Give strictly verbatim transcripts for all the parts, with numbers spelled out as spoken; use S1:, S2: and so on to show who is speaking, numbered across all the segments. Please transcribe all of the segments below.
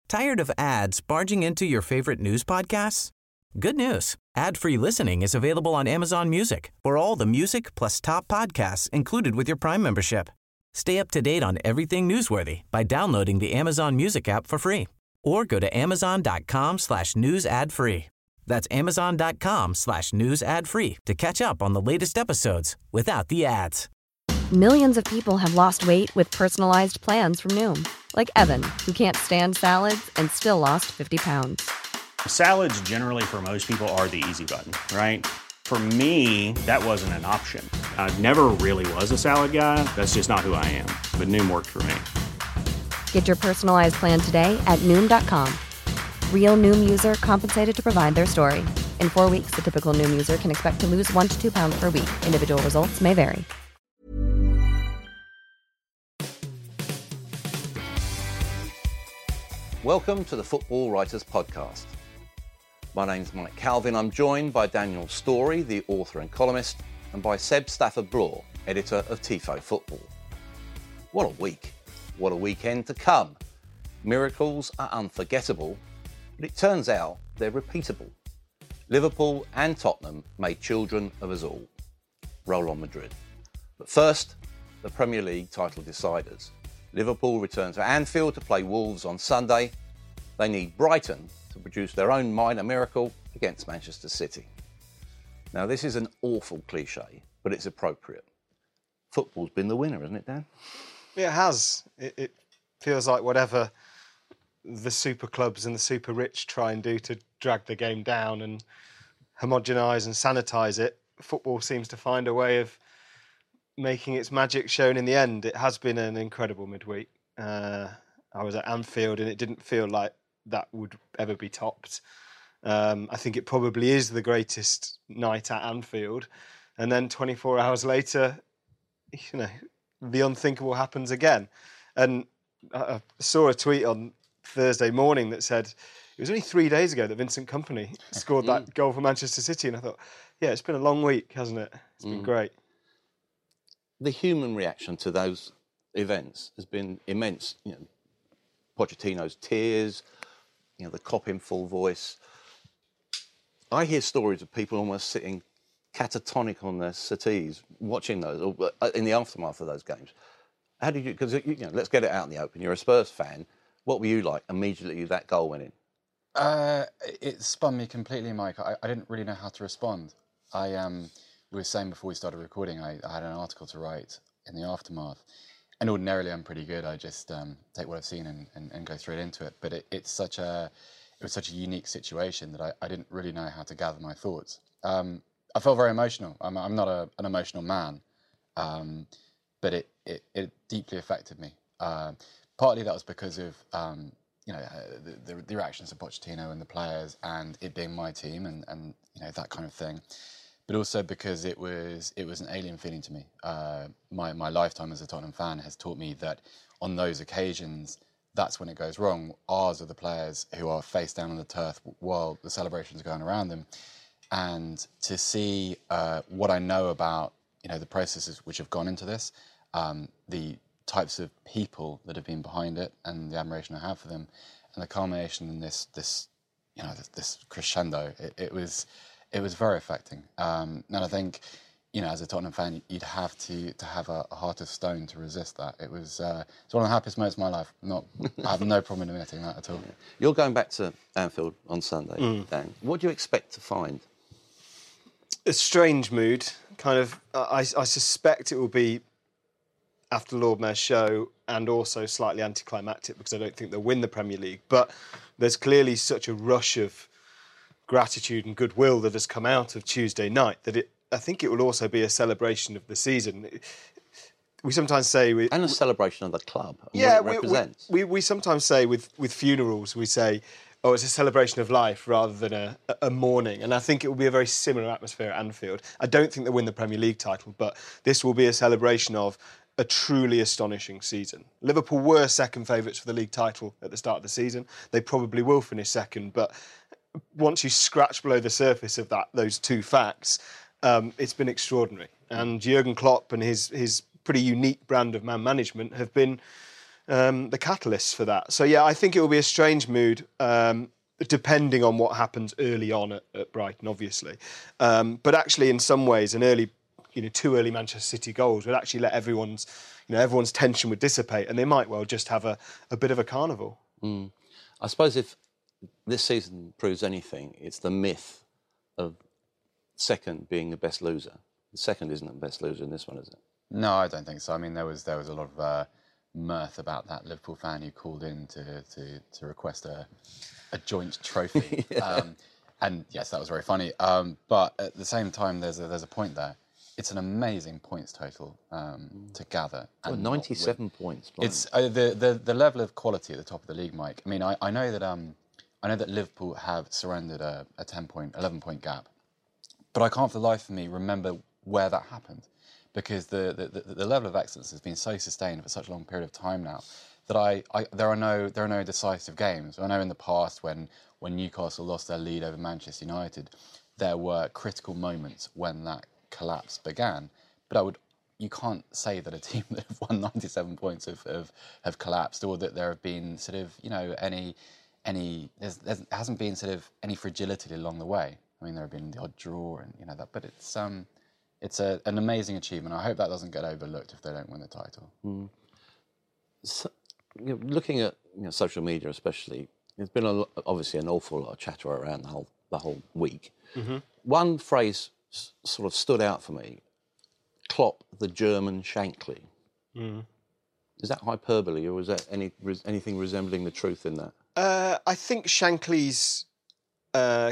S1: Tired of ads barging into your favorite news podcasts? Good news. Ad-free listening is available on Amazon Music for all the music plus top podcasts included with your Prime membership. Stay up to date on everything newsworthy by downloading the Amazon Music app for free or go to amazon.com slash news ad free. That's amazon.com slash news ad free to catch up on the latest episodes without the ads.
S2: Millions of people have lost weight with personalized plans from Noom. Like Evan, who can't stand salads and still lost fifty pounds.
S3: Salads generally for most people are the easy button, right? For me, that wasn't an option. I never really was a salad guy. That's just not who I am. But Noom worked for me.
S2: Get your personalized plan today at Noom dot com. Real Noom user compensated to provide their story. In four weeks, the typical Noom user can expect to lose one to two pounds per week. Individual results may vary.
S4: Welcome to the Football Writers Podcast. My name's Mike Calvin. I'm joined by Daniel Storey, the author and columnist, and by Seb Stafford-Bloor, editor of Tifo Football. What a week. What a weekend to come. Miracles are unforgettable, but it turns out they're repeatable. Liverpool and Tottenham made children of us all. Roll on Madrid. But first, the Premier League title deciders. Liverpool return to Anfield to play Wolves on Sunday. They need Brighton to produce their own minor miracle against Manchester City. Now, this is an awful cliche, but it's appropriate. Football's been the winner, hasn't it, Dan?
S5: It has. It, it feels like whatever the super clubs and the super rich try and do to drag the game down and homogenise and sanitise it, football seems to find a way of making its magic shown in the end. It has been an incredible midweek. Uh, I was at Anfield and it didn't feel like that would ever be topped. Um, I think it probably is the greatest night at Anfield. And then twenty-four hours later, you know, the unthinkable happens again. And I saw a tweet on Thursday morning that said it was only three days ago that Vincent Kompany scored that goal for Manchester City. And I thought, yeah, it's been a long week, hasn't it? It's been mm. great.
S4: The human reaction to those events has been immense. You know, Pochettino's tears, you know, the Kop in full voice. I hear stories of people almost sitting catatonic on their settees watching those, or in the aftermath of those games. How did you? Because you know, let's get it out in the open. You're a Spurs fan. What were you like immediately that goal went in?
S6: Uh, it spun me completely, Mike. I, I didn't really know how to respond. I um. We were saying before we started recording, I, I had an article to write in the aftermath. And ordinarily I'm pretty good. I just um, take what I've seen and, and, and go straight into it. But it, it's such a, it was such a unique situation that I, I didn't really know how to gather my thoughts. Um, I felt very emotional. I'm, I'm not a, an emotional man, um, but it, it, it deeply affected me. Uh, partly that was because of um, you know the, the, the reactions of Pochettino and the players, and it being my team, and, and you know that kind of thing. But also because it was it was an alien feeling to me. Uh, my my lifetime as a Tottenham fan has taught me that on those occasions, that's when it goes wrong. Ours are the players who are face down on the turf while the celebrations are going around them. And to see uh, what I know about you know the processes which have gone into this, um, the types of people that have been behind it, and the admiration I have for them, and the culmination in this this you know this, this crescendo, it, it was. It was very affecting, um, and I think, you know, as a Tottenham fan, you'd have to to have a, a heart of stone to resist that. It was uh, it's one of the happiest moments of my life. Not, I have no problem admitting that at all.
S4: You're going back to Anfield on Sunday, mm. Dan. What do you expect to find?
S5: A strange mood. Kind of. I, I suspect it will be after Lord Mayor's show, and also slightly anticlimactic because I don't think they'll win the Premier League. But there's clearly such a rush of gratitude and goodwill that has come out of Tuesday night that it I think it will also be a celebration of the season. We sometimes say we,
S4: and a celebration of the club and
S5: yeah
S4: what it represents.
S5: We, we we sometimes say with with funerals we say, oh, it's a celebration of life rather than a, a mourning, and I think it will be a very similar atmosphere at Anfield. I don't think they'll win the Premier League title, but this will be a celebration of a truly astonishing season. Liverpool were second favourites for the league title at the start of the season. They probably will finish second, but once you scratch below the surface of that, those two facts, um, it's been extraordinary. And Jurgen Klopp and his his pretty unique brand of man management have been um, the catalysts for that. So yeah, I think it will be a strange mood, um, depending on what happens early on at, at Brighton, obviously. Um, but actually, in some ways, an early, you know, two early Manchester City goals would actually let everyone's, you know, everyone's tension would dissipate, and they might well just have a, a bit of a carnival.
S4: Mm. I suppose if this season proves anything, it's the myth of second being the best loser. The second isn't the best loser in this one, is it?
S6: No, I don't think so. I mean, there was there was a lot of uh, mirth about that Liverpool fan who called in to to, to request a a joint trophy, yeah. um, and yes, that was very funny. Um, but at the same time, there's a, there's a point there. It's an amazing points total um, mm. to gather.
S4: Oh, ninety-seven points. Blind.
S6: It's uh, the, the the level of quality at the top of the league, Mike. I mean, I, I know that um, I know that Liverpool have surrendered a, a ten point, eleven point gap, but I can't for the life of me remember where that happened, because the the, the, the level of excellence has been so sustained for such a long period of time now that I, I there are no there are no decisive games. I know in the past when when Newcastle lost their lead over Manchester United, there were critical moments when that collapse began, but I would you can't say that a team that have won ninety-seven points have, have have collapsed, or that there have been sort of you know any any there's, there's hasn't been sort of any fragility along the way. I mean, there have been the odd draw and you know that, but it's um it's a, an amazing achievement. I hope that doesn't get overlooked if they don't win the title.
S4: Mm. So, you know, looking at you know, social media, especially, there's been a, obviously an awful lot of chatter around the whole the whole week. Mm-hmm. One phrase sort of stood out for me: Klopp, the German Shankly. Mm. Is that hyperbole, or is that any anything resembling the truth in that?
S5: Uh, I think Shankly's uh,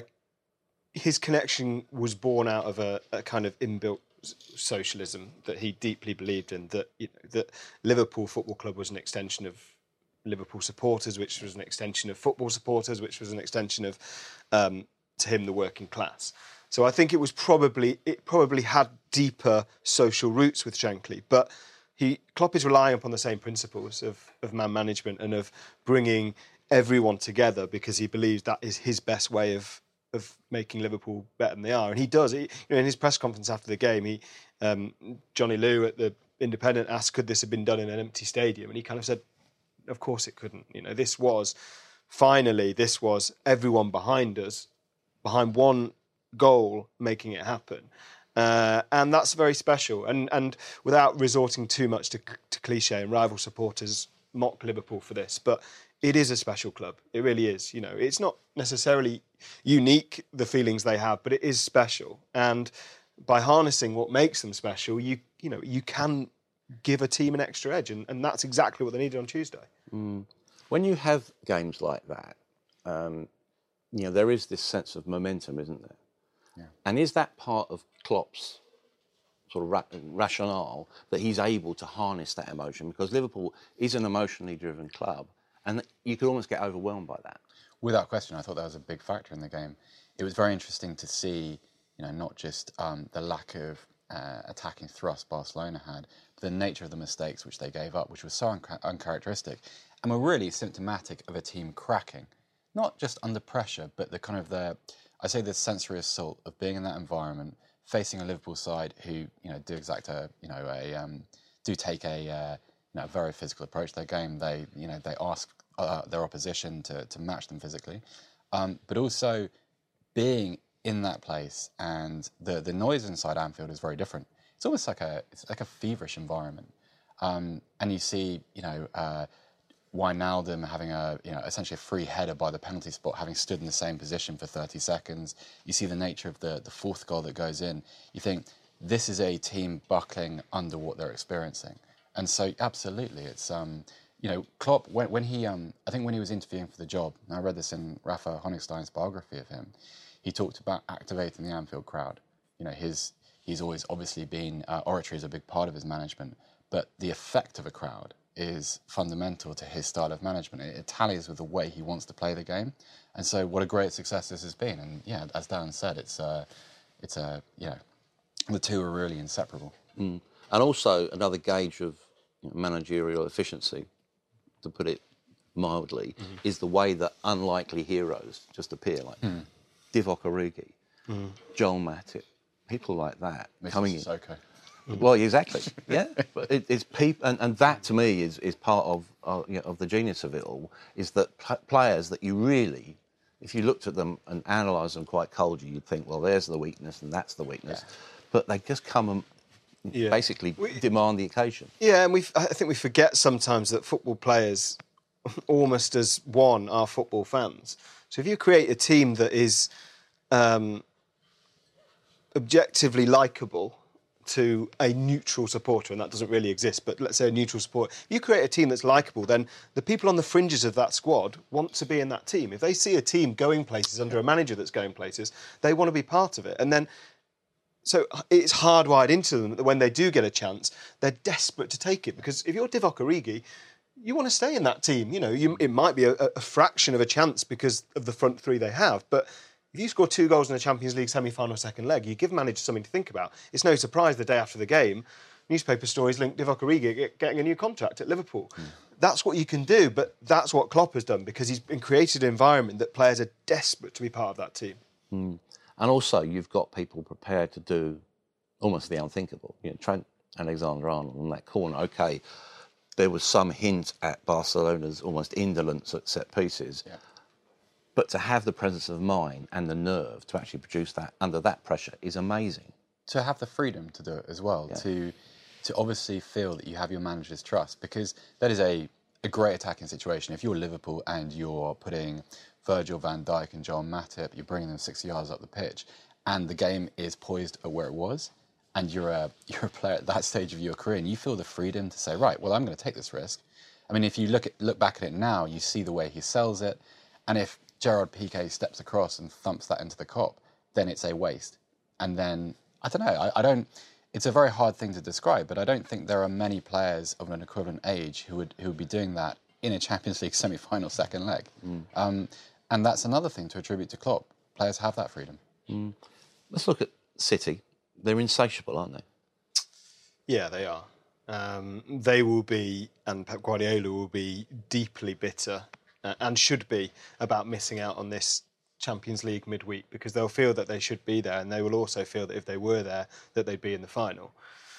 S5: his connection was born out of a, a kind of inbuilt socialism that he deeply believed in. That you know, that Liverpool Football Club was an extension of Liverpool supporters, which was an extension of football supporters, which was an extension of, um, to him, the working class. So I think it was probably it probably had deeper social roots with Shankly, but he Klopp is relying upon the same principles of, of man management and of bringing everyone together, because he believes that is his best way of of making Liverpool better than they are, and he does. He, you know, in his press conference after the game, he um, Johnny Lew at the Independent asked, "Could this have been done in an empty stadium?" And he kind of said, "Of course it couldn't. You know, this was finally this was everyone behind us, behind one goal, making it happen." Uh, and that's very special. And and without resorting too much to, to cliche, and rival supporters mock Liverpool for this, but it is a special club. It really is. You know, it's not necessarily unique, the feelings they have, but it is special. And by harnessing what makes them special, you you know, you can give a team an extra edge, and, and that's exactly what they needed on Tuesday.
S4: Mm. When you have games like that, um, you know, there is this sense of momentum, isn't there? Yeah. And is that part of Klopp's sort of ra- rationale that he's able to harness that emotion? Because Liverpool is an emotionally driven club, and you could almost get overwhelmed by that.
S6: Without question, I thought that was a big factor in the game. It was very interesting to see, you know, not just um, the lack of uh, attacking thrust Barcelona had, but the nature of the mistakes which they gave up, which was so un- uncharacteristic, and were really symptomatic of a team cracking, not just under pressure, but the kind of the, I say, the sensory assault of being in that environment, facing a Liverpool side who, you know, do exact a, you know, a um, do take a, uh, you know, very physical approach to their game. They, you know, they ask uh, their opposition to to match them physically, um, but also being in that place, and the the noise inside Anfield is very different. It's almost like a it's like a feverish environment, um, and you see, you know. Uh, Wijnaldum having a, you know, essentially a free header by the penalty spot, having stood in the same position for thirty seconds. You see the nature of the, the fourth goal that goes in. You think, this is a team buckling under what they're experiencing. And so, absolutely, it's, um, you know, Klopp, when, when he, um, I think when he was interviewing for the job, and I read this in Rafa Honigstein's biography of him, he talked about activating the Anfield crowd. You know, his he's always obviously been, uh, oratory is a big part of his management, but the effect of a crowd is fundamental to his style of management. It, it tallies with the way he wants to play the game, and so what a great success this has been. And yeah, as Dan said, it's uh, it's a uh, you know, the two are really inseparable.
S4: Mm. And also another gauge of you know, managerial efficiency, to put it mildly, mm-hmm. is the way that unlikely heroes just appear, like mm. Divock Origi, mm. Joel Matip, people like that
S6: Mister
S4: coming
S6: Sissoko.
S4: in. Well, exactly. Yeah, but it, it's people, and, and that to me is is part of uh, you know, of the genius of it all. Is that pl- players that you really, if you looked at them and analysed them quite coldly, you'd think, well, there's the weakness and that's the weakness, yeah. But they just come and yeah. basically we, demand the occasion.
S5: Yeah, and we I think we forget sometimes that football players, almost as one, are football fans. So if you create a team that is um, objectively likeable to a neutral supporter, and that doesn't really exist, but let's say a neutral supporter, if you create a team that's likeable, then the people on the fringes of that squad want to be in that team. If they see a team going places under a manager that's going places, they want to be part of it. And then, so it's hardwired into them that when they do get a chance, they're desperate to take it. Because if you're Divock Origi, you want to stay in that team. You know, you, it might be a, a fraction of a chance because of the front three they have, but if you score two goals in the Champions League semi-final second leg, you give managers something to think about. It's no surprise the day after the game, newspaper stories link Divock Origi getting a new contract at Liverpool. Mm. That's what you can do, but that's what Klopp has done because he's been created an environment that players are desperate to be part of that team.
S4: Mm. And also, you've got people prepared to do almost the unthinkable. You know, Trent Alexander-Arnold on that corner. OK, there was some hint at Barcelona's almost indolence at set pieces. Yeah. But to have the presence of mind and the nerve to actually produce that under that pressure is amazing.
S6: To have the freedom to do it as well, yeah. to to obviously feel that you have your manager's trust, because that is a, a great attacking situation. If you're Liverpool and you're putting Virgil van Dijk and Joel Matip, you're bringing them sixty yards up the pitch, and the game is poised at where it was, and you're a, you're a player at that stage of your career, and you feel the freedom to say, right, well, I'm going to take this risk. I mean, if you look at look back at it now, you see the way he sells it, and if Gerard Piqué steps across and thumps that into the cop, then it's a waste. And then, I don't know, I, I don't, it's a very hard thing to describe, but I don't think there are many players of an equivalent age who would who would be doing that in a Champions League semi-final second leg. Mm. Um, and that's another thing to attribute to Klopp. Players have that freedom.
S4: Mm. Let's look at City. They're insatiable, aren't they?
S5: Yeah, they are. Um, they will be, and Pep Guardiola will be deeply bitter Uh, and should be about missing out on this Champions League midweek because they'll feel that they should be there and they will also feel that if they were there that they'd be in the final.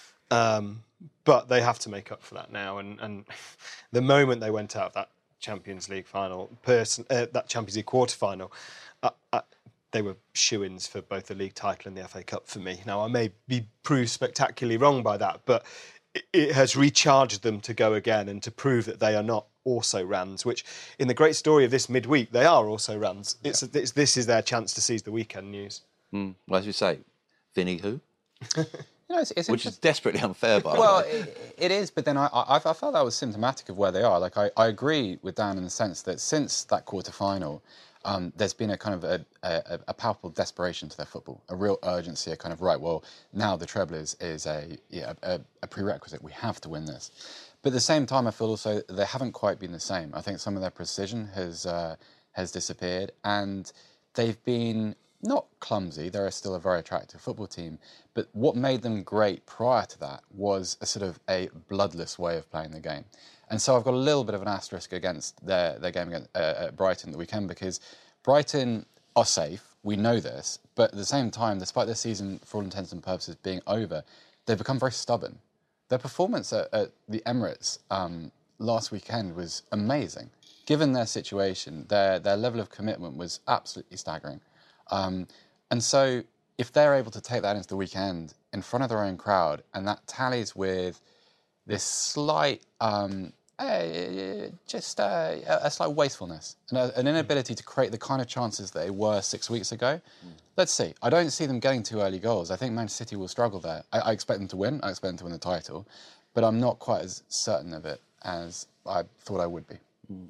S5: Um, but they have to make up for that now and, and the moment they went out of that Champions League final, person, uh, that Champions League quarter-final, uh, uh, they were shoo-ins for both the league title and the F A Cup for me. Now, I may be proved spectacularly wrong by that, but it, it has recharged them to go again and to prove that they are not also Rans, which in the great story of this midweek, they are also Rans. It's, yeah. it's This is their chance to seize the weekend news.
S4: Mm. Well, as you say, Vinny who?
S6: You know, it's, it's
S4: Which is desperately unfair, by
S6: well,
S4: the way.
S6: Well, it, it is, but then I, I, I felt that was symptomatic of where they are. Like, I, I agree with Dan in the sense that since that quarter-final, um, there's been a kind of a, a, a palpable desperation to their football, a real urgency, a kind of, right, well, now the treble is, is a, yeah, a, a prerequisite. We have to win this. But at the same time, I feel also they haven't quite been the same. I think some of their precision has uh, has disappeared, and they've been not clumsy. They're still a very attractive football team. But what made them great prior to that was a sort of a bloodless way of playing the game. And so I've got a little bit of an asterisk against their, their game against uh, at Brighton the weekend because Brighton are safe. We know this. But at the same time, despite their season, for all intents and purposes, being over, they've become very stubborn. Their performance at, at the Emirates um, last weekend was amazing. Given their situation, their their level of commitment was absolutely staggering. Um, and so if they're able to take that into the weekend in front of their own crowd, and that tallies with this slight, um, uh, just uh, a slight wastefulness, and a, an inability to create the kind of chances that they were six weeks ago, mm. Let's see. I don't see them getting two early goals. I think Manchester City will struggle there. I, I expect them to win. I expect them to win the title. But I'm not quite as certain of it as I thought I would be.
S4: Mm.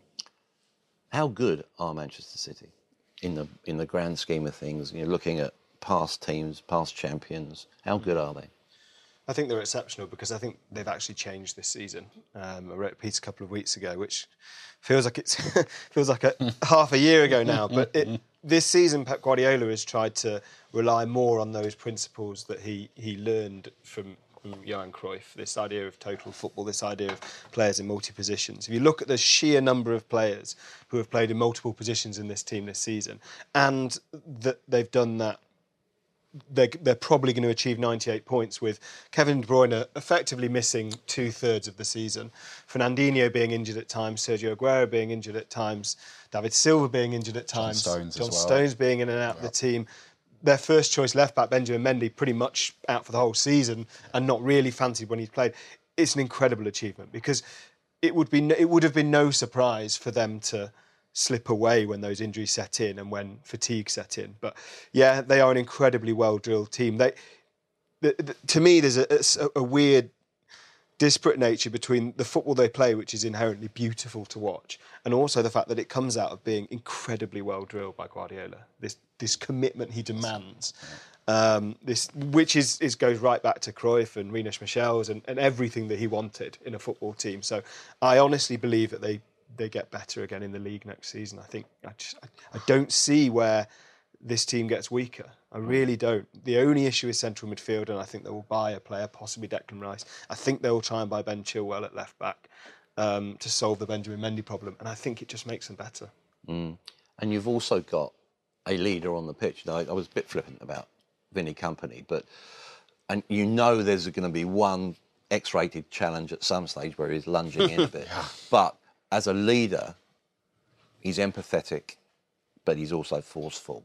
S4: How good are Manchester City in the in the grand scheme of things? You know, looking at past teams, past champions, how good are they?
S5: I think they're exceptional because I think they've actually changed this season. Um, I wrote a piece a couple of weeks ago, which feels like it's feels like a half a year ago now. But it, this season, Pep Guardiola has tried to rely more on those principles that he he learned from, from Johan Cruyff. This idea of total football, this idea of players in multi positions. If you look at the sheer number of players who have played in multiple positions in this team this season, and that they've done that they're, they're probably going to achieve ninety-eight points with Kevin De Bruyne effectively missing two-thirds of the season, Fernandinho being injured at times, Sergio Aguero being injured at times, David Silva being injured at times,
S6: John Stones,
S5: John
S6: as well.
S5: Stones being in and out yep. of the team. Their first choice left-back, Benjamin Mendy, pretty much out for the whole season and not really fancied when he's played. It's an incredible achievement because it would be no, it would have been no surprise for them to slip away when those injuries set in and when fatigue set in. But yeah, they are an incredibly well-drilled team. They, the, the, to me, there's a, a, a weird, disparate nature between the football they play, which is inherently beautiful to watch, and also the fact that it comes out of being incredibly well-drilled by Guardiola. This this commitment he demands, um, this which is, is goes right back to Cruyff and Rinus Michels and, and everything that he wanted in a football team. So I honestly believe that they they get better again in the league next season. I think I, just, I, I don't see where this team gets weaker. I really don't. The only issue is central midfield, and I think they will buy a player, possibly Declan Rice. I think they will try and buy Ben Chilwell at left back um, to solve the Benjamin Mendy problem, and I think it just makes them better.
S4: Mm. And you've also got a leader on the pitch. I, I was a bit flippant about Vinny Kompany, but and you know there's going to be one X-rated challenge at some stage where he's lunging in a bit. Yeah. But as a leader, he's empathetic, but he's also forceful.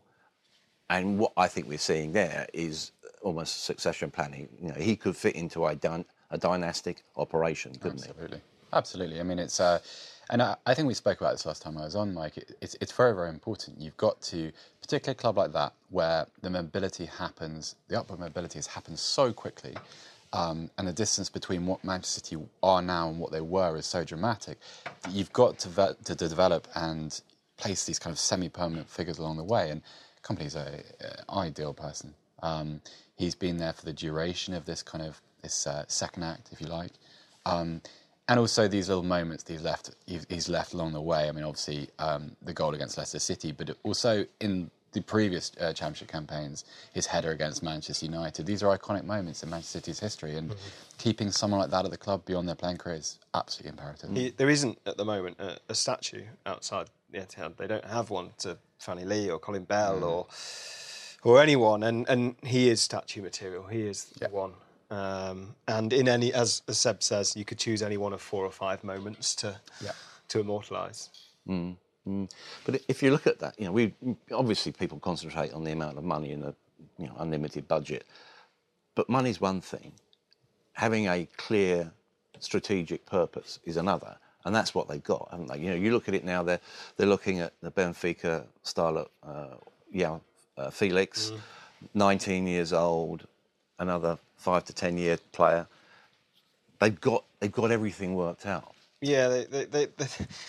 S4: And what I think we're seeing there is almost succession planning. You know, he could fit into a, dy- a dynastic operation, couldn't
S6: Absolutely. he? Absolutely. Absolutely. I mean, it's... Uh, and I, I think we spoke about this last time I was on, Mike. It, it's, it's very, very important. You've got to... Particularly a club like that, where the mobility happens, the upward mobility has happened so quickly, um, and the distance between what Manchester City are now and what they were is so dramatic, that you've got to, ve- to, to develop and place these kind of semi-permanent figures along the way. And Kompany's an ideal person. Um, he's been there for the duration of this kind of this uh, second act, if you like, um, and also these little moments that he's left. He's left along the way. I mean, obviously um, the goal against Leicester City, but also in the previous uh, Championship campaigns, his header against Manchester United. These are iconic moments in Manchester City's history, and mm-hmm. keeping someone like that at the club beyond their playing career is absolutely imperative.
S5: He, there isn't at the moment a, a statue outside the Etihad. They don't have one to Fanny Lee or Colin Bell mm. or or anyone, and, and he is statue material. He is the yep. one. Um, and in any, as, as Seb says, you could choose any one of four or five moments to yep. to immortalise.
S4: Mm. Mm. But if you look at that, you know, we obviously people concentrate on the amount of money in a you know unlimited budget, but money's one thing. Having a clear strategic purpose is another. And that's what they've got, haven't they? You know, you look at it now, they're, they're looking at the Benfica style of, uh, yeah, uh, Felix, mm. nineteen years old, another five to ten year player. They've got they've got everything worked out.
S5: Yeah, they, they, they, they,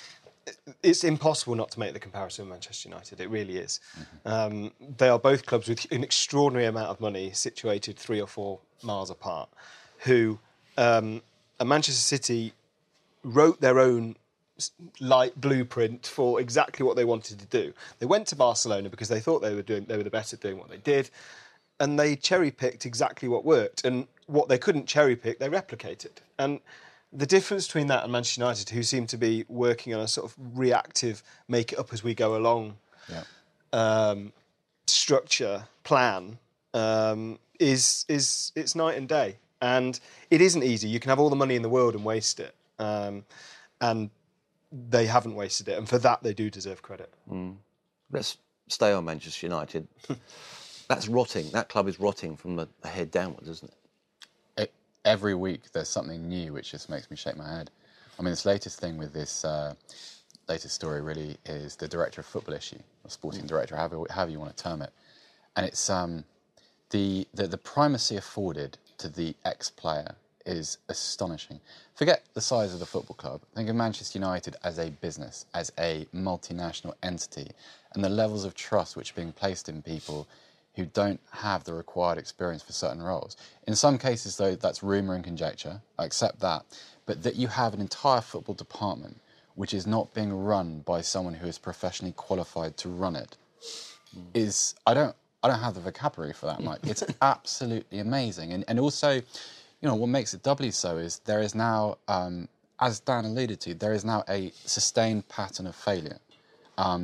S5: it's impossible not to make the comparison with Manchester United. It really is. Mm-hmm. Um, they are both clubs with an extraordinary amount of money, situated three or four miles apart, who, um, at Manchester City, wrote their own light blueprint for exactly what they wanted to do. They went to Barcelona because they thought they were doing they were the best at doing what they did, and they cherry-picked exactly what worked. And what they couldn't cherry-pick, they replicated. And the difference between that and Manchester United, who seem to be working on a sort of reactive, make it up as we go along yeah. um, structure, plan, um, is is it's night and day. And it isn't easy. You can have all the money in the world and waste it. Um, and they haven't wasted it, and for that they do deserve credit.
S4: Mm. Let's stay on Manchester United. That's rotting. That club is rotting from the head downwards, isn't it?
S6: it? Every week there's something new which just makes me shake my head. I mean, this latest thing with this uh, latest story really is the director of football issue, or sporting director, however, however you want to term it, and it's um, the, the the primacy afforded to the ex-player is astonishing. Forget the size of the football club. Think of Manchester United as a business, as a multinational entity, and the levels of trust which are being placed in people who don't have the required experience for certain roles. In some cases, though, that's rumour and conjecture. I accept that. But that you have an entire football department which is not being run by someone who is professionally qualified to run it mm. is... I don't I don't have the vocabulary for that, Mike. It's absolutely amazing. And, and also... You know, what makes it doubly so is there is now, um, as Dan alluded to, there is now a sustained pattern of failure. Um,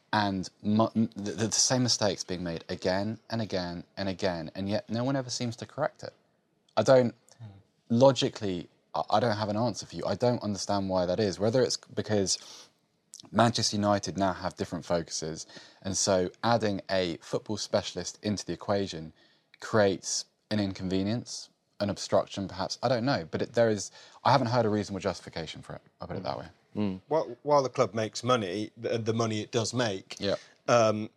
S6: and mu- the, the same mistakes being made again and again and again, and yet no one ever seems to correct it. I don't, logically, I, I don't have an answer for you. I don't understand why that is, whether it's because Manchester United now have different focuses, and so adding a football specialist into the equation creates an inconvenience, an obstruction perhaps, I don't know, but it, there is, I haven't heard a reasonable justification for it, I'll put it that way.
S5: Mm. While, while the club makes money, the, the money it does make,
S6: yeah.
S5: um,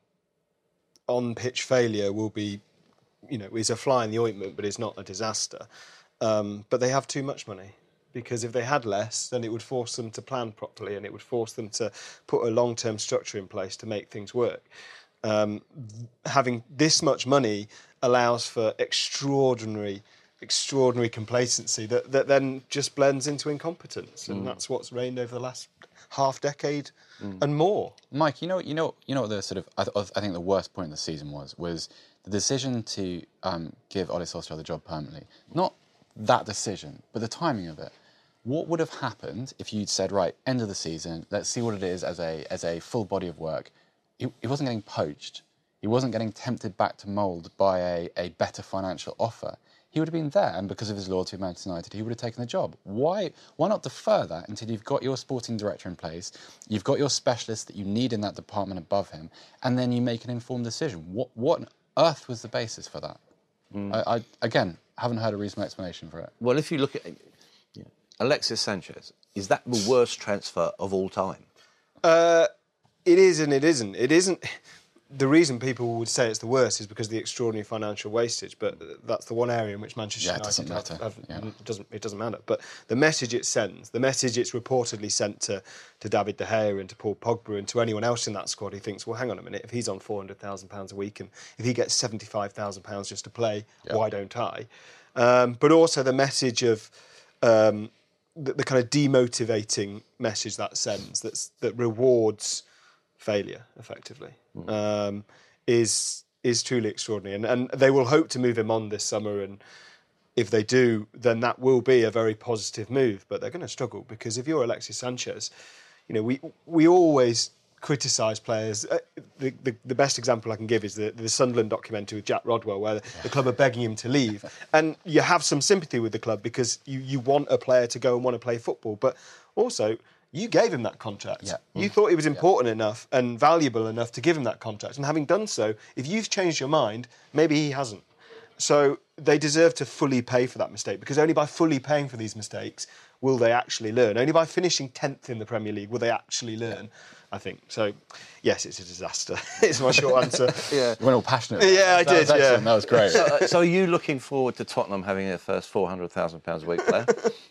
S5: on-pitch failure will be, you know, is a fly in the ointment, but it's not a disaster. Um, but they have too much money, because if they had less, then it would force them to plan properly, and it would force them to put a long-term structure in place to make things work. Um, having this much money allows for extraordinary extraordinary complacency that, that then just blends into incompetence, and mm. that's what's reigned over the last half decade mm. and more.
S6: Mike, you know, you know, you know what the sort of I, th- I think the worst point of the season was was the decision to um, give Ole Solskjaer the job permanently. Not that decision, but the timing of it. What would have happened if you'd said, right, end of the season, let's see what it is as a as a full body of work. He, he wasn't getting poached. He wasn't getting tempted back to mould by a, a better financial offer. He would have been there, and because of his loyalty to Manchester United, he would have taken the job. Why Why not defer that until you've got your sporting director in place, you've got your specialist that you need in that department above him, and then you make an informed decision? What What on earth was the basis for that? Mm. I, I, again, haven't heard a reasonable explanation for it.
S4: Well, if you look at yeah, Alexis Sanchez, is that the worst transfer of all time?
S5: Uh, it is and it isn't. It isn't... The reason people would say it's the worst is because of the extraordinary financial wastage, but that's the one area in which Manchester
S6: yeah,
S5: United
S6: doesn't matter.
S5: have, have
S6: yeah.
S5: it doesn't it doesn't matter. But the message it sends, the message it's reportedly sent to, to David De Gea and to Paul Pogba and to anyone else in that squad who thinks, well, hang on a minute, if he's on four hundred thousand pounds a week and if he gets seventy-five thousand pounds just to play, yeah. why don't I? Um, but also the message of um, the, the kind of demotivating message that sends, that's, that rewards failure, effectively, mm. um, is is truly extraordinary. And, and they will hope to move him on this summer, and if they do, then that will be a very positive move. But they're going to struggle, because if you're Alexis Sanchez, you know, we we always criticise players. Uh, the, the the best example I can give is the, the Sunderland documentary with Jack Rodwell, where the, the club are begging him to leave. And you have some sympathy with the club because you, you want a player to go and want to play football. But also, you gave him that contract. Yeah. You mm. thought he was important yeah. enough and valuable enough to give him that contract. And having done so, if you've changed your mind, maybe he hasn't. So they deserve to fully pay for that mistake, because only by fully paying for these mistakes will they actually learn. Only by finishing tenth in the Premier League will they actually learn, I think. So, yes, it's a disaster. It's my short answer.
S6: yeah. You went all passionate.
S5: Yeah, I
S6: that
S5: did,
S6: was
S5: yeah.
S6: That was great.
S4: So, uh, so are you looking forward to Tottenham having their first four hundred thousand pounds a week player?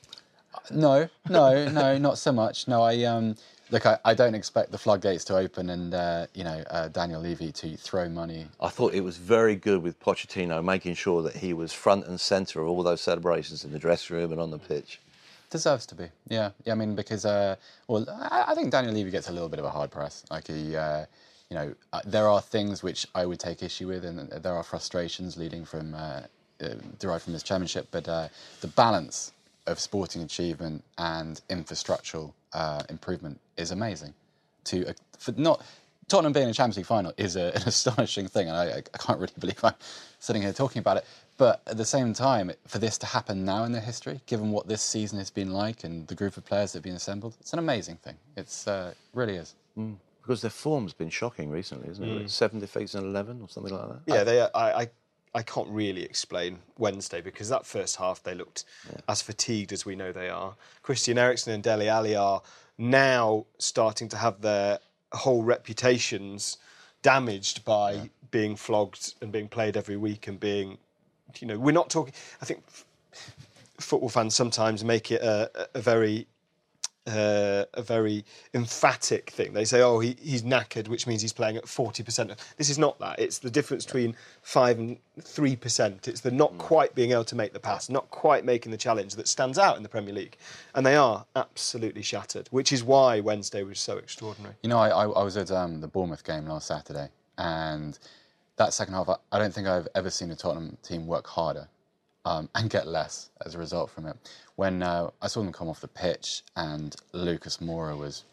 S6: No, no, no, not so much. No, I um, look, I, I don't expect the floodgates to open and uh, you know uh, Daniel Levy to throw money.
S4: I thought it was very good with Pochettino making sure that he was front and centre of all those celebrations in the dressing room and on the pitch.
S6: Deserves to be, yeah, yeah. I mean, because uh, well, I, I think Daniel Levy gets a little bit of a hard press. Like he, uh, you know, uh, there are things which I would take issue with, and there are frustrations leading from uh, uh, derived from his chairmanship. But uh, the balance of sporting achievement and infrastructural uh, improvement is amazing. To uh, for not Tottenham being in a Champions League final is a, an astonishing thing, and I, I can't really believe I'm sitting here talking about it. But at the same time, for this to happen now in their history, given what this season has been like and the group of players that have been assembled, it's an amazing thing. It's uh, really is.
S4: Mm. Because their form's been shocking recently, isn't it? Mm. Seven defeats in eleven or something like that.
S5: Yeah, they. I, I I can't really explain Wednesday, because that first half they looked yeah. as fatigued as we know they are. Christian Eriksen and Dele Alli are now starting to have their whole reputations damaged by yeah. being flogged and being played every week and being, you know, we're not talking. I think football fans sometimes make it a, a very. Uh, a very emphatic thing. They say, oh, he, he's knackered, which means he's playing at forty percent. This is not that. It's the difference between five and three percent. It's the not quite being able to make the pass, not quite making the challenge that stands out in the Premier League. And they are absolutely shattered, which is why Wednesday was so extraordinary.
S6: You know, I, I, I was at um, the Bournemouth game last Saturday, and that second half, I, I don't think I've ever seen a Tottenham team work harder um, and get less as a result from it. When uh, I saw them come off the pitch and Lucas Moura was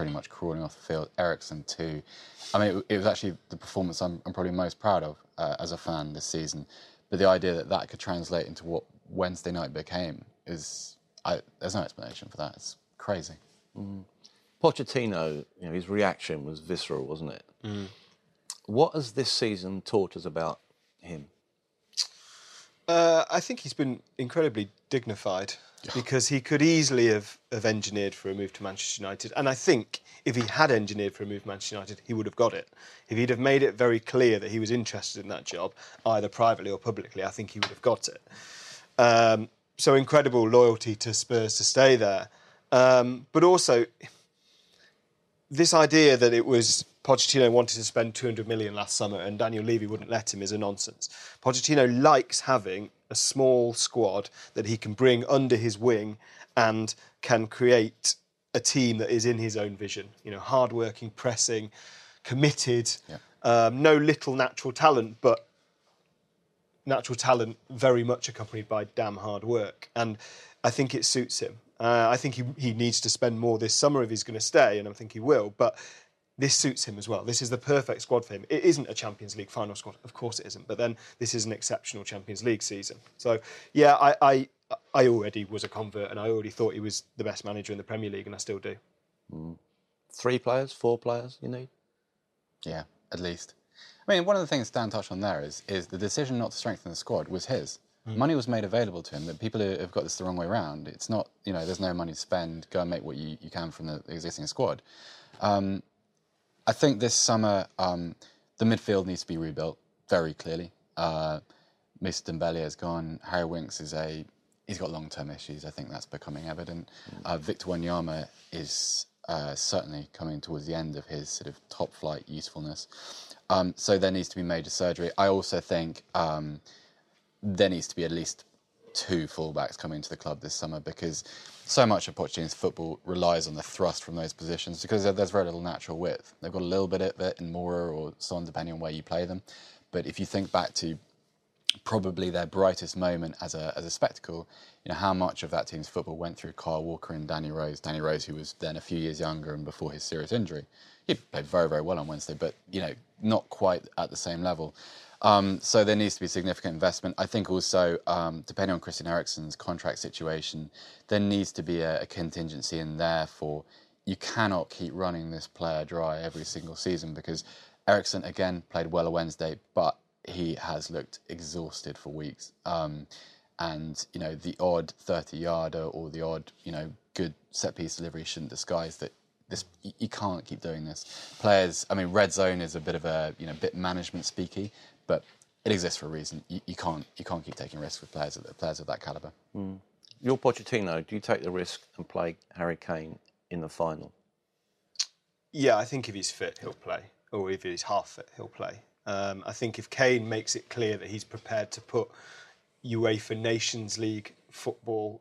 S6: pretty much crawling off the field. Eriksen too. I mean, it, it was actually the performance I'm, I'm probably most proud of uh, as a fan this season. But the idea that that could translate into what Wednesday night became is, I, there's no explanation for that. It's crazy.
S4: Mm. Pochettino, you know, his reaction was visceral, wasn't it? Mm. What has this season taught us about him?
S5: Uh, I think he's been incredibly dignified because he could easily have, have engineered for a move to Manchester United. And I think if he had engineered for a move to Manchester United, he would have got it. If he'd have made it very clear that he was interested in that job, either privately or publicly, I think he would have got it. Um, so incredible loyalty to Spurs to stay there. Um, but also, this idea that it was Pochettino wanted to spend two hundred million last summer and Daniel Levy wouldn't let him is a nonsense. Pochettino likes having a small squad that he can bring under his wing and can create a team that is in his own vision. You know, hard-working, pressing, committed, yeah. um, no little natural talent, but natural talent very much accompanied by damn hard work. And I think it suits him. Uh, I think he, he needs to spend more this summer if he's going to stay, and I think he will. But this suits him as well. This is the perfect squad for him. It isn't a Champions League final squad. Of course it isn't. But then this is an exceptional Champions League season. So, yeah, I, I, I already was a convert and I already thought he was the best manager in the Premier League, and I still do.
S4: Mm. Three players, four players you need?
S6: Yeah, at least. I mean, one of the things Dan touched on there is, is the decision not to strengthen the squad was his. Mm. Money was made available to him, but people have got this the wrong way around. It's not, you know, there's no money to spend. Go and make what you, you can from the existing squad. Um, I think this summer um, the midfield needs to be rebuilt very clearly. Uh, Mister Dembele has gone. Harry Winks is a he's got long-term issues. I think that's becoming evident. Mm. Uh, Victor Wanyama is uh, certainly coming towards the end of his sort of top-flight usefulness. Um, so there needs to be major surgery. I also think um, there needs to be at least two fullbacks coming to the club this summer, because so much of Pochettino's football relies on the thrust from those positions, because there's very little natural width. They've got a little bit of it in Moura or Son, depending on where you play them. But if you think back to probably their brightest moment as a as a spectacle, you know, how much of that team's football went through Kyle Walker and Danny Rose. Danny Rose, who was then a few years younger and before his serious injury. He played very, very well on Wednesday, but, you know, not quite at the same level. Um, so there needs to be significant investment. I think also, um, depending on Christian Eriksen's contract situation, there needs to be a, a contingency in there for, you cannot keep running this player dry every single season, because Eriksen, again, played well on Wednesday, but he has looked exhausted for weeks. Um, and, you know, the odd thirty-yarder or the odd, you know, good set-piece delivery shouldn't disguise that this, you can't keep doing this. Players, I mean, red zone is a bit of a, you know, bit management speaky, but it exists for a reason. You, you can't you can't keep taking risks with players of, players of that calibre.
S4: Mm. You're Pochettino. Do you take the risk and play Harry Kane in the final?
S5: Yeah, I think if he's fit, he'll play. Or if he's half fit, he'll play. Um, I think if Kane makes it clear that he's prepared to put UEFA Nations League football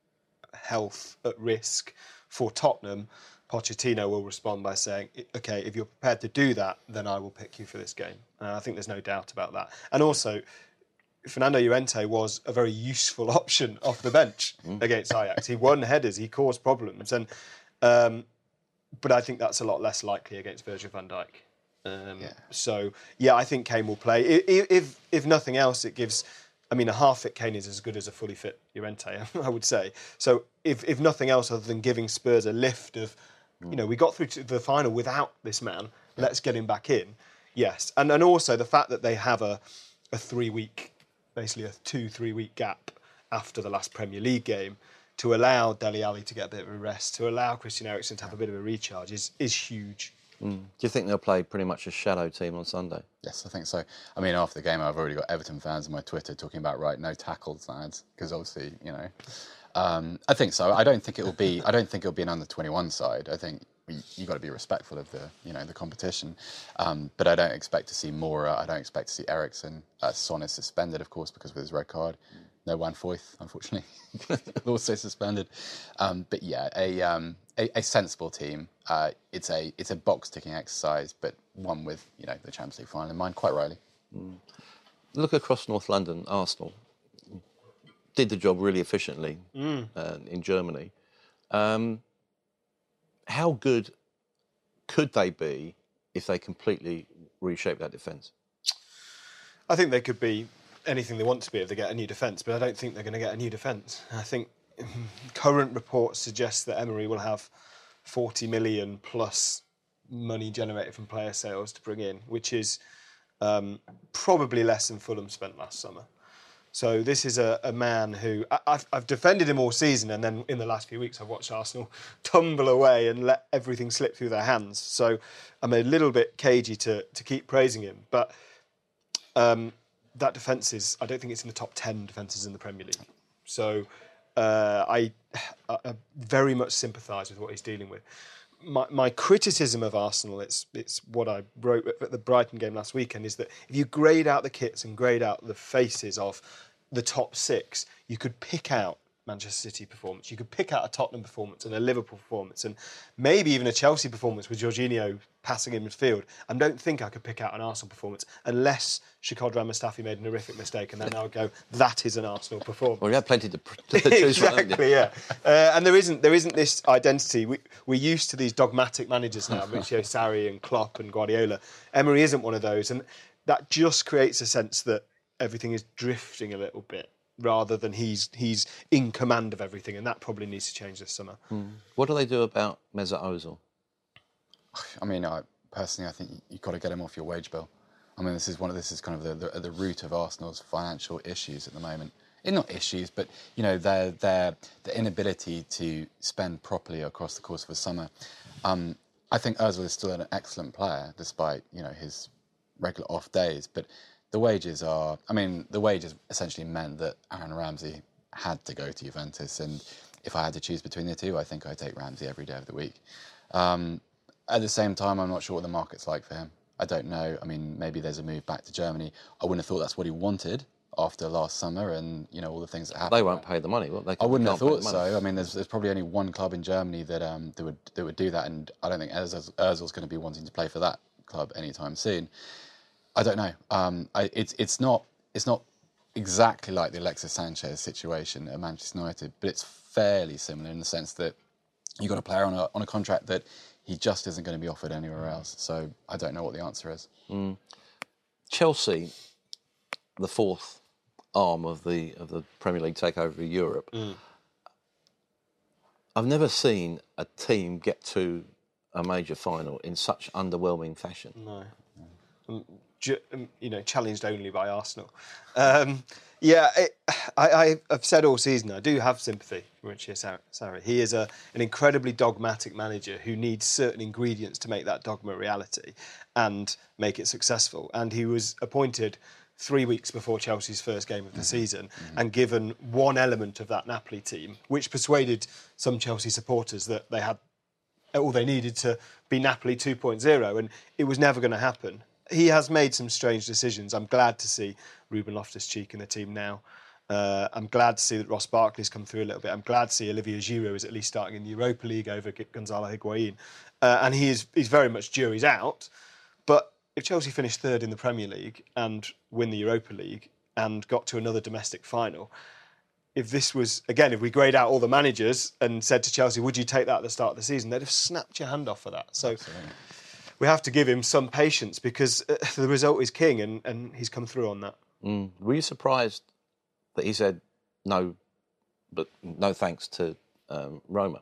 S5: health at risk for Tottenham, Pochettino will respond by saying, OK, if you're prepared to do that, then I will pick you for this game. And I think there's no doubt about that. And also, Fernando Llorente was a very useful option off the bench mm. against Ajax. He won headers, he caused problems. and um, But I think that's a lot less likely against Virgil van Dijk. Um, yeah. So, yeah, I think Kane will play. If, if if nothing else, it gives... I mean, a half-fit Kane is as good as a fully fit Llorente, I would say. So if if nothing else, other than giving Spurs a lift of, you know, we got through to the final without this man, yeah. let's get him back in. Yes. And and also the fact that they have a, a three-week, basically a two, three-week gap after the last Premier League game to allow Dele Alli to get a bit of a rest, to allow Christian Eriksen to have a bit of a recharge is, is huge.
S4: Mm. Do you think they'll play pretty much a shadow team on Sunday?
S6: Yes, I think so. I mean, after the game, I've already got Everton fans on my Twitter talking about, right, no tackles, lads, because obviously, you know, um, I think so. I don't think it will be. I don't think it'll be an under twenty-one side. I think you have got to be respectful of the, you know, the competition. Um, but I don't expect to see Moura. I don't expect to see Eriksen. Uh, Son is suspended, of course, because of his red card. No Van Foyth, unfortunately, also suspended. Um, but yeah, a, um, a a sensible team. Uh, it's a it's a box ticking exercise, but one with, you know, the Champions League final in mind. Quite rightly.
S4: Mm. Look across North London. Arsenal did the job really efficiently mm. uh, in Germany. Um, how good could they be if they completely reshape that defence?
S5: I think they could be anything they want to be if they get a new defence, but I don't think they're going to get a new defence. I think current reports suggest that Emery will have forty million plus money generated from player sales to bring in, which is um, probably less than Fulham spent last summer. So this is a, a man who I, I've, I've defended him all season, and then in the last few weeks I've watched Arsenal tumble away and let everything slip through their hands. So I'm a little bit cagey to to keep praising him, but um, that defence is, I don't think it's in the top ten defences in the Premier League. So uh, I, I very much sympathise with what he's dealing with. My, my criticism of Arsenal, it's it's what I wrote at the Brighton game last weekend, is that if you grade out the kits and grade out the faces of the top six, you could pick out Manchester City performance, you could pick out a Tottenham performance and a Liverpool performance, and maybe even a Chelsea performance with Jorginho passing in midfield. I don't think I could pick out an Arsenal performance unless Shkodran Mustafi made an horrific mistake, and then I would go, that is an Arsenal performance.
S4: Well, you had plenty to, to choose from.
S5: Exactly, yeah. Uh, and there isn't there isn't this identity. We, we're used to these dogmatic managers now, Maurizio Sarri and Klopp and Guardiola. Emery isn't one of those, and that just creates a sense that everything is drifting a little bit, rather than he's he's in command of everything, and that probably needs to change this summer.
S4: Mm. What do they do about Mesut Ozil?
S6: I mean, I, personally, I think you've got to get him off your wage bill. I mean, this is one of this is kind of the, the, the root of Arsenal's financial issues at the moment. Eh, not issues, but you know, their their the inability to spend properly across the course of a summer. Um, I think Ozil is still an excellent player, despite you know his regular off days, but the wages are, I mean, the wages essentially meant that Aaron Ramsey had to go to Juventus, and if I had to choose between the two, I think I'd take Ramsey every day of the week. Um, at the same time, I'm not sure what the market's like for him. I don't know. I mean, maybe there's a move back to Germany. I wouldn't have thought that's what he wanted after last summer and, you know, all the things that happened.
S4: They won't pay the money, will they?
S6: I wouldn't have thought
S4: the
S6: so. I mean, there's, there's probably only one club in Germany that um, that would that would do that, and I don't think Ozil, Ozil's going to be wanting to play for that club anytime soon. I don't know. Um, I, it's it's not it's not exactly like the Alexis Sanchez situation at Manchester United, but it's fairly similar in the sense that you've got a player on a on a contract that he just isn't going to be offered anywhere else. So I don't know what the answer is.
S4: Mm. Chelsea, the fourth arm of the of the Premier League takeover of Europe. Mm. I've never seen a team get to a major final in such underwhelming fashion.
S5: No. Um, you know, challenged only by Arsenal. Um, yeah, it, I, I've said all season I do have sympathy for Maurizio Sarri. He is a, an incredibly dogmatic manager who needs certain ingredients to make that dogma a reality and make it successful. And he was appointed three weeks before Chelsea's first game of the mm-hmm. season mm-hmm. and given one element of that Napoli team, which persuaded some Chelsea supporters that they had all they needed to be Napoli two point oh, and it was never going to happen. He has made some strange decisions. I'm glad to see Ruben Loftus-Cheek in the team now. Uh, I'm glad to see that Ross Barkley's come through a little bit. I'm glad to see Olivier Giroud is at least starting in the Europa League over Gonzalo Higuain. Uh, and he is he's very much jury's out. But if Chelsea finish third in the Premier League and win the Europa League and got to another domestic final, if this was, again, if we grade out all the managers and said to Chelsea, would you take that at the start of the season, they'd have snapped your hand off for that. So Absolutely. We have to give him some patience because the result is king, and, and he's come through on that.
S4: Mm. Were you surprised that he said no, but no thanks to um, Roma?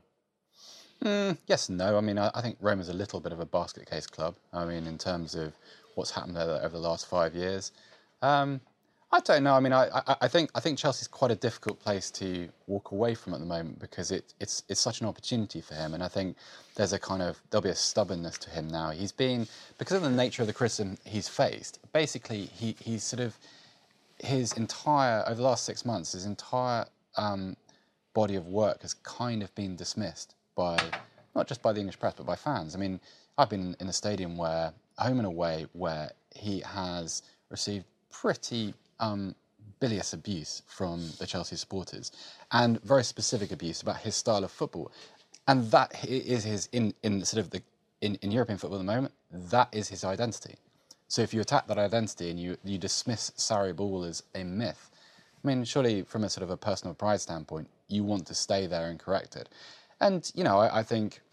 S6: Mm, yes and no. I mean, I, I think Roma's a little bit of a basket case club. I mean, in terms of what's happened there over the last five years. Um, I don't know. I mean, I, I, I think I think Chelsea's quite a difficult place to walk away from at the moment because it, it's it's such an opportunity for him, and I think there's a kind of there'll be a stubbornness to him now. He's been, because of the nature of the criticism he's faced. Basically, he he's sort of his entire over the last six months, his entire um, body of work has kind of been dismissed by not just by the English press but by fans. I mean, I've been in a stadium where home and away where he has received pretty Um, bilious abuse from the Chelsea supporters, and very specific abuse about his style of football, and that is his in in sort of the in, in European football at the moment. That is his identity. So if you attack that identity and you you dismiss Sarri ball as a myth, I mean, surely from a sort of a personal pride standpoint, you want to stay there and correct it. And you know, I, I think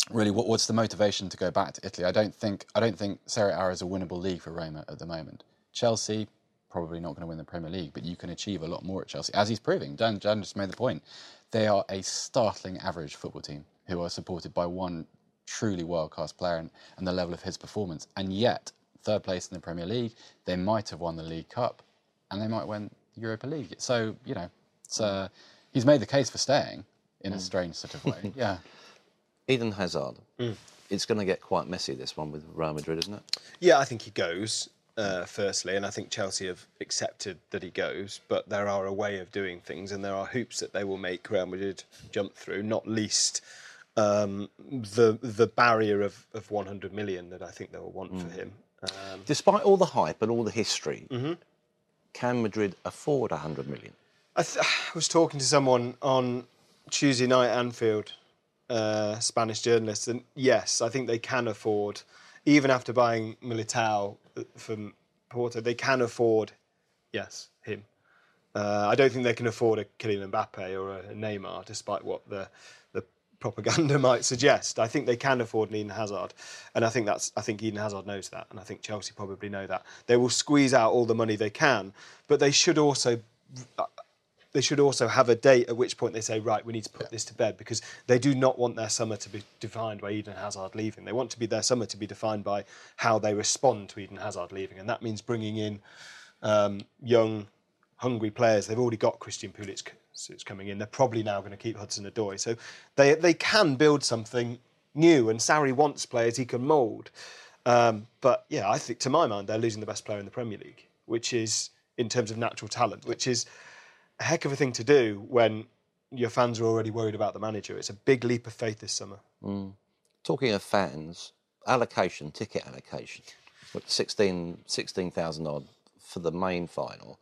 S6: really, what, what's the motivation to go back to Italy? I don't think I don't think Serie A is a winnable league for Roma at the moment. Chelsea, probably not going to win the Premier League, but you can achieve a lot more at Chelsea, as he's proving. Dan, Dan just made the point. They are a startling average football team who are supported by one truly world-class player and, and the level of his performance. And yet, third place in the Premier League, they might have won the League Cup and they might win the Europa League. So, you know, it's, uh, he's made the case for staying in mm. a strange sort of way. Yeah.
S4: Eden Hazard. Mm. It's going to get quite messy, this one, with Real Madrid, isn't it?
S5: Yeah, I think he goes, uh, firstly, and I think Chelsea have accepted that he goes, but there are a way of doing things and there are hoops that they will make Real Madrid jump through, not least um, the the barrier of, of one hundred million that I think they will want mm. for him. Um,
S4: Despite all the hype and all the history,
S5: mm-hmm.
S4: can Madrid afford one hundred million?
S5: I, th- I was talking to someone on Tuesday night at Anfield, uh, Spanish journalist, and yes, I think they can afford, even after buying Militao from Porto, they can afford, yes, him. Uh, I don't think they can afford a Kylian Mbappe or a Neymar, despite what the the propaganda might suggest. I think they can afford Eden Hazard, and I think that's. I think Eden Hazard knows that, and I think Chelsea probably know that. They will squeeze out all the money they can, but they should also. They should also have a date at which point they say, right, we need to put this to bed, because they do not want their summer to be defined by Eden Hazard leaving. They want to be their summer to be defined by how they respond to Eden Hazard leaving, and that means bringing in um, young, hungry players. They've already got Christian Pulisic coming in. They're probably now going to keep Hudson-Odoi. So they they can build something new, and Sarri wants players he can mould. Um, but yeah, I think, to my mind, they're losing the best player in the Premier League, which is, in terms of natural talent, which is a heck of a thing to do when your fans are already worried about the manager. It's a big leap of faith this summer.
S4: Mm. Talking of fans, allocation, ticket allocation, sixteen thousand odd for the main final.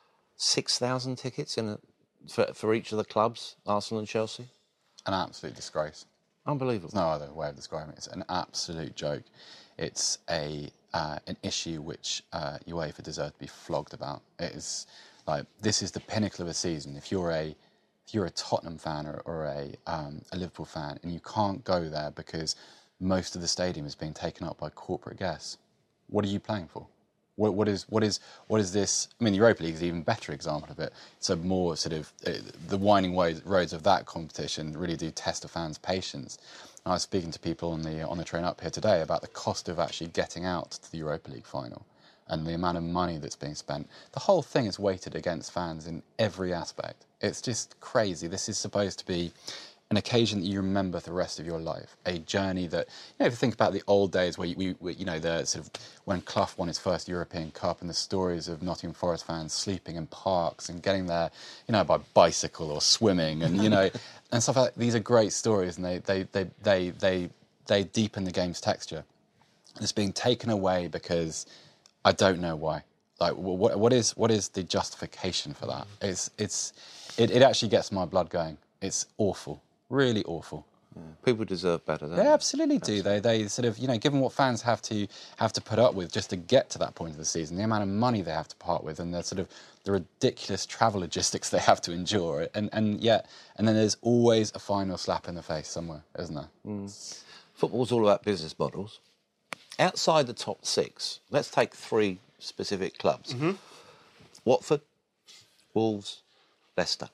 S4: six thousand tickets in a, for, for each of the clubs, Arsenal and Chelsea?
S6: An absolute disgrace.
S4: Unbelievable.
S6: There's no other way of describing it. It's an absolute joke. It's a uh, an issue which uh, UEFA deserve to be flogged about. It is... Like, this is the pinnacle of a season. If you're a if you're a Tottenham fan or, or a um, a Liverpool fan and you can't go there because most of the stadium is being taken up by corporate guests, what are you playing for? What, what is what is what is this? I mean, the Europa League is an even better example of it. It's a more sort of uh, the winding ways, roads of that competition really do test a fan's patience. And I was speaking to people on the on the train up here today about the cost of actually getting out to the Europa League final. And the amount of money that's being spent. The whole thing is weighted against fans in every aspect. It's just crazy. This is supposed to be an occasion that you remember for the rest of your life. A journey that, you know, if you think about the old days where, we, we, you know, the sort of when Clough won his first European Cup and the stories of Nottingham Forest fans sleeping in parks and getting there, you know, by bicycle or swimming and, you know, and stuff like that. These are great stories and they, they, they, they, they, they deepen the game's texture. And it's being taken away because... I don't know why. Like, what what is what is the justification for that? It's it's it, it actually gets my blood going. It's awful, really awful.
S4: Yeah. People deserve better, don't
S6: they?
S4: They
S6: absolutely do. They they sort of, you know, given what fans have to have to put up with just to get to that point of the season, the amount of money they have to part with, and the sort of the ridiculous travel logistics they have to endure, and and yet and then there's always a final slap in the face somewhere, isn't there?
S4: Mm. Football's all about business models. Outside the top six, let's take three specific clubs. Mm-hmm. Watford, Wolves, Leicester.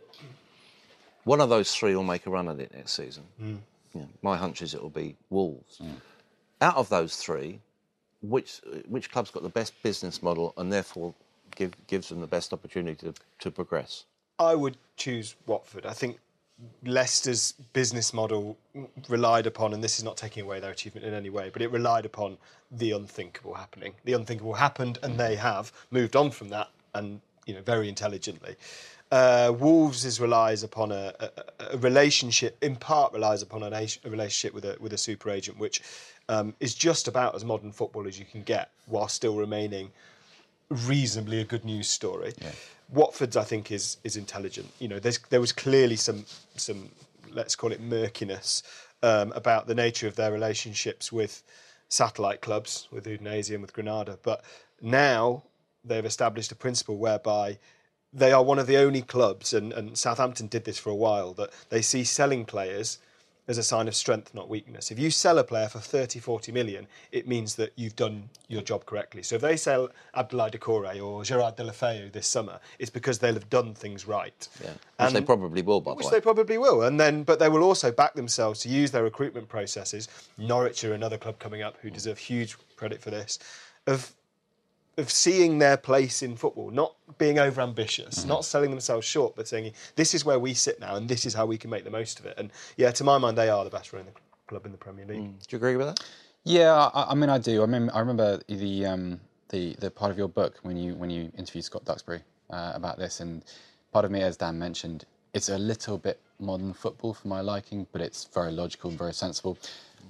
S4: One of those three will make a run at it next season. Mm. Yeah, my hunch is it will be Wolves. Mm. Out of those three, which which club's got the best business model and therefore give, gives them the best opportunity to, to progress?
S5: I would choose Watford. I think Leicester's business model relied upon, and this is not taking away their achievement in any way, but it relied upon the unthinkable happening. The unthinkable happened, and they have moved on from that, and you know, very intelligently. Uh, Wolves is relies upon a, a, a relationship, in part relies upon an, a relationship with a with a super agent, which um, is just about as modern football as you can get, while still remaining reasonably a good news story. Yeah. Watford's, I think, is is intelligent. You know, there's, there was clearly some some let's call it murkiness um, about the nature of their relationships with satellite clubs, with Udinese and with Granada. But now they've established a principle whereby they are one of the only clubs, and, and Southampton did this for a while, that they see selling players as a sign of strength, not weakness. If you sell a player for thirty, forty million, it means that you've done your job correctly. So if they sell Abdoulaye Doucouré or Gerard Deulofeu this summer, it's because they'll have done things right.
S4: Yeah, which
S5: and,
S4: they probably will, by the way.
S5: Which they probably will. And then, but they will also back themselves to use their recruitment processes. Norwich are another club coming up who deserve huge credit for this, of of seeing their place in football, not being over-ambitious, mm-hmm. not selling themselves short, but saying, this is where we sit now and this is how we can make the most of it. And, yeah, to my mind, they are the best running club in the Premier League. Mm.
S4: Do you agree with that?
S6: Yeah, I, I mean, I do. I mean, I remember the um, the the part of your book when you when you interviewed Scott Duxbury uh, about this, and part of me, as Dan mentioned, it's a little bit modern football for my liking, but it's very logical and very sensible.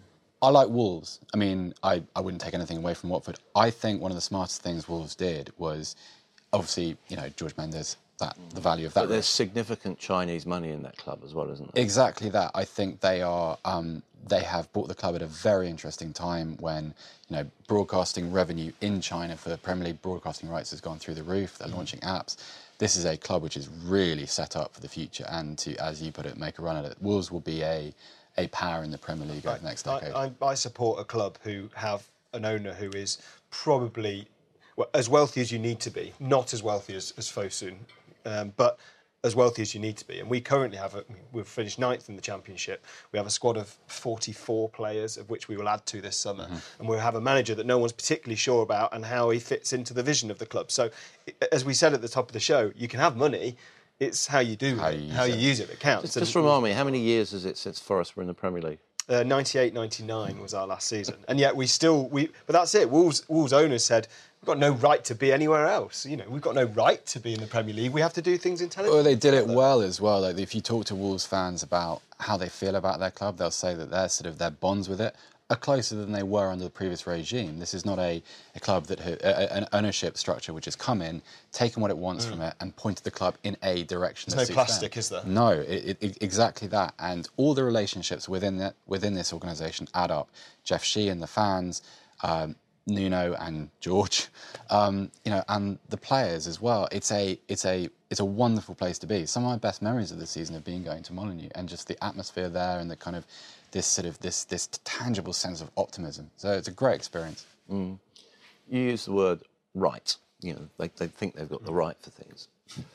S6: I like Wolves. I mean, I, I wouldn't take anything away from Watford. I think one of the smartest things Wolves did was, obviously, you know, George Mendes, that the value of that.
S4: But there's significant Chinese money in that club as well, isn't there?
S6: Exactly that. I think they are. Um, they have bought the club at a very interesting time when, you know, broadcasting revenue in China for Premier League broadcasting rights has gone through the roof. They're launching apps. This is a club which is really set up for the future and to, as you put it, make a run at it. Wolves will be a a power in the Premier League over the next decade.
S5: I, I, I support a club who have an owner who is probably well, as wealthy as you need to be, not as wealthy as, as Fosun, um, but as wealthy as you need to be. And we currently have, a, we've finished ninth in the Championship. We have a squad of forty-four players, of which we will add to this summer. Mm-hmm. And we'll have a manager that no one's particularly sure about and how he fits into the vision of the club. So, as we said at the top of the show, you can have money. It's how you do
S6: how
S5: it,
S6: you
S5: how
S6: use
S5: you
S6: it.
S5: use it that counts.
S4: Just, just remind me, how many years is it since Forest were in the Premier League?
S5: Uh, ninety-eight ninety-nine was our last season, and yet we still we. But that's it. Wolves Wolves owners said we've got no right to be anywhere else. You know, we've got no right to be in the Premier League. We have to do things intelligently.
S6: Well, they did it well as well. Like if you talk to Wolves fans about how they feel about their club, they'll say that their sort of their bonds with it are closer than they were under the previous regime. This is not a, a club that a, an ownership structure which has come in, taken what it wants mm. from it, and pointed the club in a direction.
S5: There's
S6: that
S5: no
S6: suits
S5: plastic,
S6: them.
S5: is there?
S6: No, it, it, exactly that. And all the relationships within that within this organisation add up. Jeff Shee and the fans, um, Nuno and George, um, you know, and the players as well. It's a it's a it's a wonderful place to be. Some of my best memories of the season have been going to Molineux, and just the atmosphere there and the kind of this sort of this this tangible sense of optimism. So it's a great experience.
S4: Mm. You use the word right. You know, they they think they've got the right for things.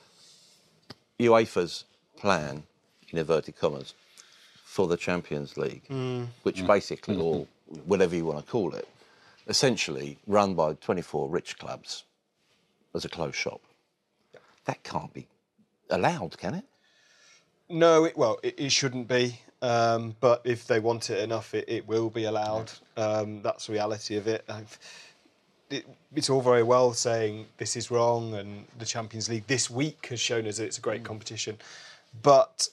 S4: UEFA's plan, in inverted commas, for the Champions League, mm. which mm. basically, mm-hmm. or whatever you want to call it, essentially run by twenty-four rich clubs as a closed shop. That can't be allowed, can it?
S5: No, it, well, it, it shouldn't be. Um, but if they want it enough, it, it will be allowed. Um, that's the reality of it. it. It's all very well saying this is wrong, and the Champions League this week has shown us that it's a great mm. competition. But,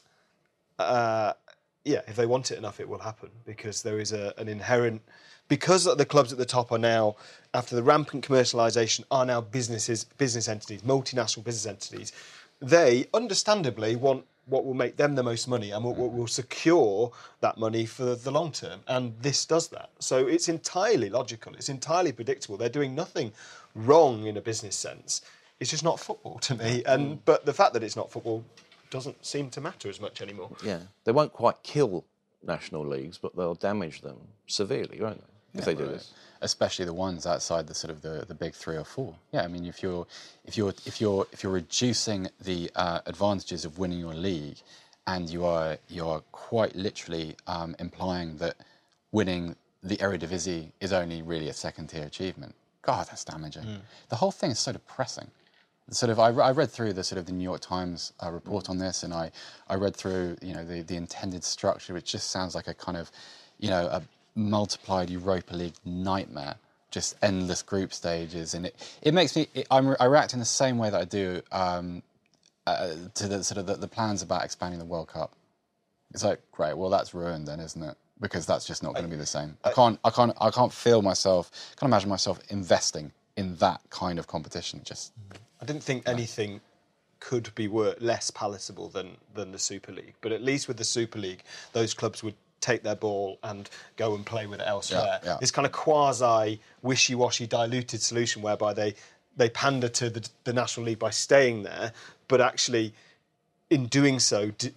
S5: uh, yeah, if they want it enough, it will happen, because there is a, an inherent... Because the clubs at the top are now, after the rampant commercialisation, are now businesses, business entities, multinational business entities, they, understandably, want what will make them the most money and what will secure that money for the long term. And this does that. So it's entirely logical. It's entirely predictable. They're doing nothing wrong in a business sense. It's just not football to me. And but the fact that it's not football doesn't seem to matter as much anymore.
S4: Yeah. They won't quite kill national leagues, but they'll damage them severely, won't they? If yeah, they do right. this.
S6: Especially the ones outside the sort of the, the big three or four. Yeah, I mean, if you're if you're if you're if you're reducing the uh, advantages of winning your league, and you are you are quite literally um, implying that winning the Eredivisie is only really a second tier achievement. God, that's damaging. Mm. The whole thing is so depressing. Sort of, I, I read through the sort of the New York Times uh, report mm. on this, and I I read through you know the the intended structure, which just sounds like a kind of you know a multiplied Europa League nightmare, just endless group stages, and it, it makes me it, I'm, I react in the same way that I do um, uh, to the sort of the, the plans about expanding the World Cup. It's like, great, well that's ruined then, isn't it? Because that's just not going to be the same. I, I can't I can't I can't feel myself can't imagine myself investing in that kind of competition. Just
S5: I didn't think no. anything could be wor- less palatable than than the Super League, but at least with the Super League, those clubs would take their ball and go and play with it elsewhere.
S6: Yeah, yeah.
S5: This kind of quasi wishy-washy diluted solution whereby they they pander to the, the National League by staying there, but actually in doing so d-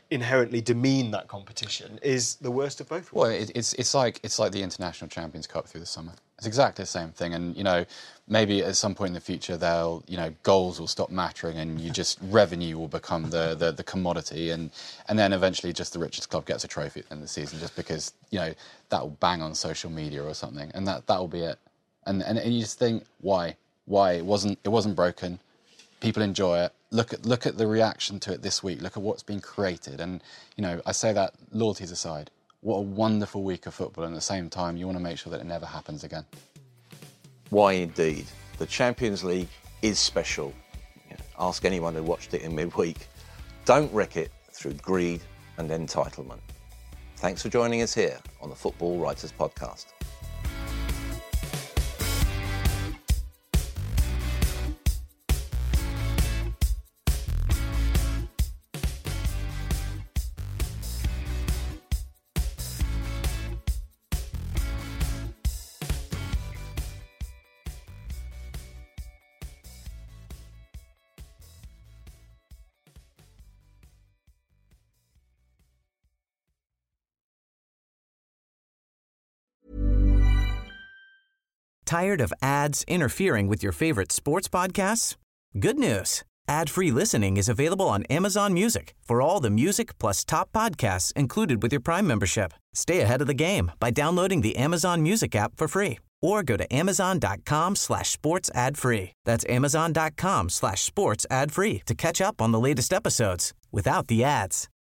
S5: inherently demean that competition is the worst of both
S6: Well,
S5: worlds.
S6: it, it's it's like it's like the International Champions Cup through the summer. It's exactly the same thing, and you know, maybe at some point in the future, they'll you know goals will stop mattering, and you just revenue will become the, the, the commodity, and and then eventually just the richest club gets a trophy at the end of the season, just because you know that will bang on social media or something, and that that will be it. And and, and you just think why why it wasn't it wasn't broken. People enjoy it. Look at look at the reaction to it this week. Look at what's been created. And, you know, I say that loyalties aside, what a wonderful week of football. And at the same time, you want to make sure that it never happens again.
S4: Why indeed? The Champions League is special. You know, ask anyone who watched it in midweek. Don't wreck it through greed and entitlement. Thanks for joining us here on the Football Writers Podcast.
S1: Tired of ads interfering with your favorite sports podcasts? Good news. Ad-free listening is available on Amazon Music for all the music plus top podcasts included with your Prime membership. Stay ahead of the game by downloading the Amazon Music app for free or go to amazon.com slash sports ad free. That's amazon.com slash sports ad free to catch up on the latest episodes without the ads.